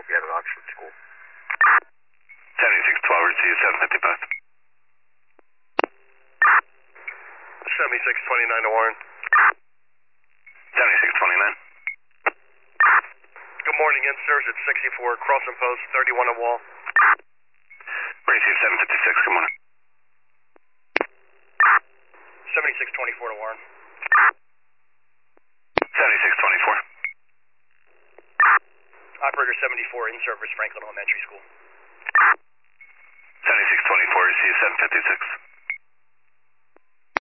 if you had an Oxford school. 7612, receive 755. 7629 to Warren. 7629. Good morning, in-service at 64, crossing post, 31 at wall. Receive 756, good morning. 7624 to Warren. 7624. Operator 74, in-service, Franklin Elementary School. 7624, receive 756.